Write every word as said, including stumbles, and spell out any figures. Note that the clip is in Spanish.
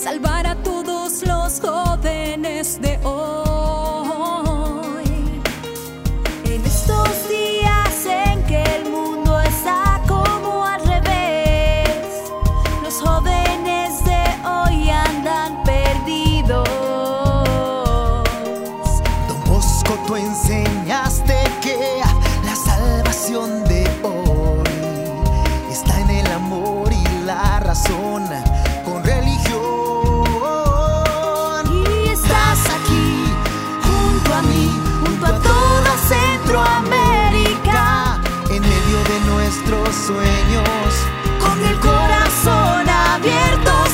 salvar a todos los jóvenes de hoy. En estos días en que el mundo está como al revés, los jóvenes de hoy andan perdidos. Don Bosco, tú enseñaste que la salvación de hoy está en el amor y la razón con religión. Y estás aquí junto a mí, junto a toda Centroamérica, En medio de nuestros sueños, con el corazón abierto